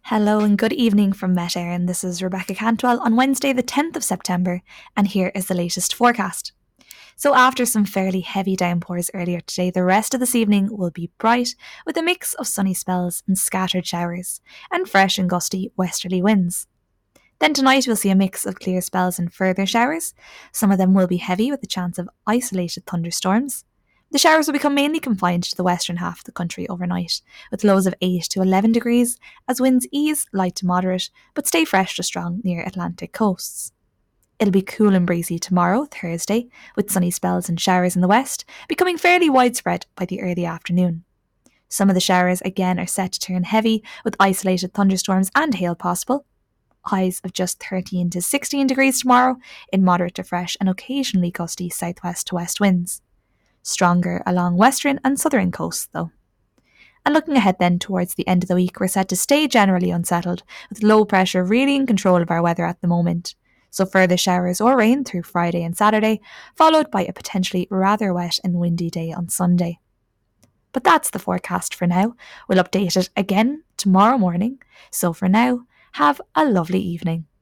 Hello and good evening from Met Éireann. This is Rebecca Cantwell on Wednesday, the 10th of September, and here is the latest forecast. So, after some fairly heavy downpours earlier today, the rest of this evening will be bright with a mix of sunny spells and scattered showers, and fresh and gusty westerly winds. Then tonight we'll see a mix of clear spells and further showers. Some of them will be heavy with the chance of isolated thunderstorms. The showers will become mainly confined to the western half of the country overnight, with lows of 8 to 11 degrees, as winds ease light to moderate, but stay fresh to strong near Atlantic coasts. It'll be cool and breezy tomorrow, Thursday, with sunny spells and showers in the west, becoming fairly widespread by the early afternoon. Some of the showers again are set to turn heavy, with isolated thunderstorms and hail possible. Highs of just 13 to 16 degrees tomorrow, in moderate to fresh and occasionally gusty southwest to west winds. Stronger along western and southern coasts, though. And looking ahead then towards the end of the week, we're set to stay generally unsettled, with low pressure really in control of our weather at the moment. So further showers or rain through Friday and Saturday, followed by a potentially rather wet and windy day on Sunday. But that's the forecast for now. We'll update it again tomorrow morning. So for now, have a lovely evening.